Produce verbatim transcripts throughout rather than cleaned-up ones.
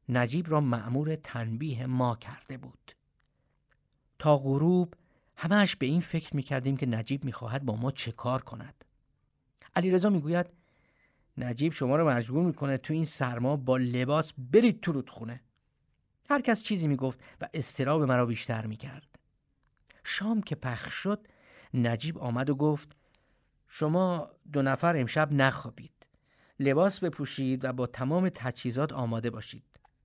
نجیب را مأمور تنبیه ما کرده بود. تا غروب همه‌اش به این فکر می‌کردیم که نجیب می‌خواهد با ما چه کار کند. علیرضا می‌گوید نجیب شما را مجبور می‌کنه تو این سرما با لباس برید تو رودخونه. هر کس چیزی می‌گفت و اضطراب مرا بیشتر می‌کرد. شام که پخش شد نجیب آمد و گفت شما دو نفر امشب نخوابید. لباس بپوشید و با تمام تجهیزات آماده باشید.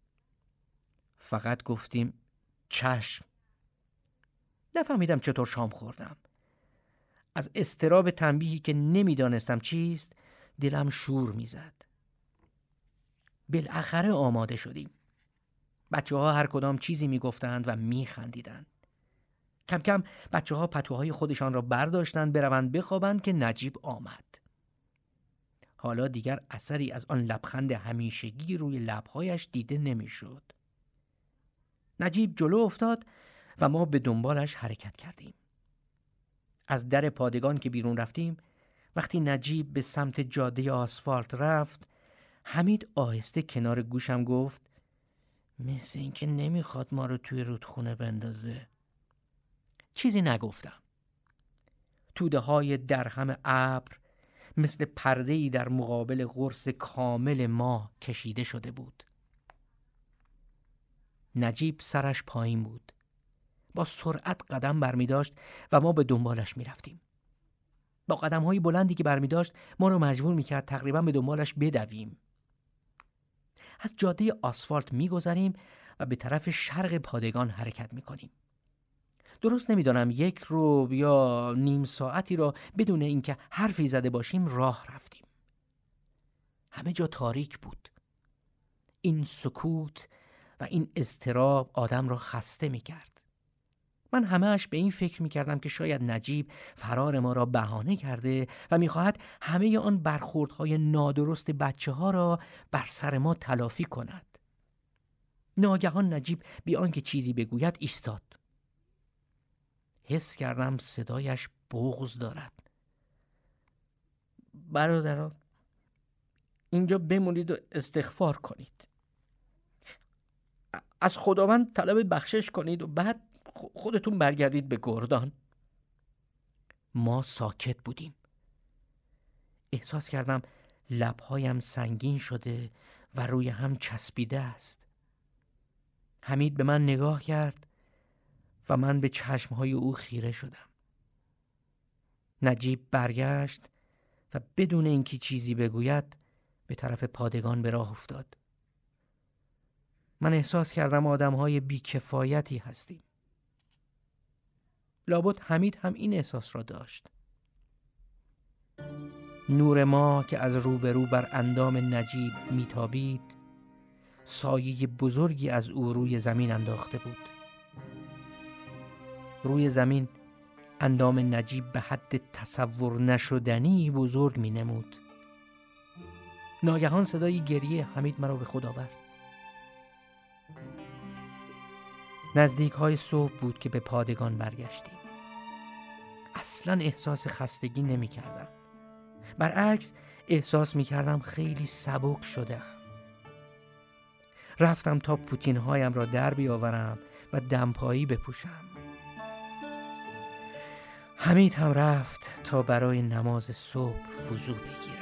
فقط گفتیم چشم. نفهمیدم چطور شام خوردم. از اضطراب تنبیهی که نمیدانستم چیست دلم شور میزد. بالاخره آماده شدیم. بچه ها هر کدام چیزی میگفتند و میخندیدند. کم کم بچه ها پتوهای خودشان را برداشتند بروند بخوابند که نجیب آمد. حالا دیگر اثری از آن لبخند همیشگی روی لبهایش دیده نمیشد. نجیب جلو افتاد و ما به دنبالش حرکت کردیم. از در پادگان که بیرون رفتیم، وقتی نجیب به سمت جاده آسفالت رفت، حمید آهسته کنار گوشم گفت مثل این که نمیخواد ما رو توی رودخونه بندازه. چیزی نگفتم. توده های درهم ابر مثل پرده‌ای در مقابل قرص کامل ما کشیده شده بود. نجیب سرش پایین بود. با سرعت قدم برمی داشت و ما به دنبالش می رفتیم. با قدم های بلندی که برمی داشت ما رو مجبور می کرد تقریبا به دنبالش بدویم. از جاده آسفالت می گذریم و به طرف شرق پادگان حرکت می کنیم. درست نمی دانم یک رو یا نیم ساعتی را بدون اینکه حرفی زده باشیم راه رفتیم. همه جا تاریک بود. این سکوت و این اضطراب آدم را خسته می کرد. من همه‌اش به این فکر می کردم که شاید نجیب فرار ما را بهانه کرده و می خواهد همه آن برخوردهای نادرست بچه ها را بر سر ما تلافی کند. ناگهان نجیب بی آنکه چیزی بگوید ایستاد. حس کردم صدایش بغض دارد. برادران اینجا بمونید و استغفار کنید. از خداوند طلب بخشش کنید و بعد خودتون برگردید به گردان. ما ساکت بودیم. احساس کردم لبهایم سنگین شده و روی هم چسبیده است. حمید به من نگاه کرد و من به چشمهای او خیره شدم. نجیب برگشت و بدون اینکه چیزی بگوید به طرف پادگان به راه افتاد. من احساس کردم آدمهای بیکفایتی هستیم. لابد حمید هم این احساس را داشت. نور ما که از روبرو بر اندام نجیب میتابید، سایه بزرگی از او روی زمین انداخته بود. روی زمین اندام نجیب به حد تصور نشدنی بزرگ می نمود. ناگهان صدای گریه حمید مرا به خود آورد. نزدیک های صبح بود که به پادگان برگشتیم. اصلا احساس خستگی نمی کردم. برعکس احساس می کردم خیلی سبک شدم. رفتم تا پوتین هایم را در بیاورم و دمپایی بپوشم. حمید هم رفت تا برای نماز صبح وضو بگیرد.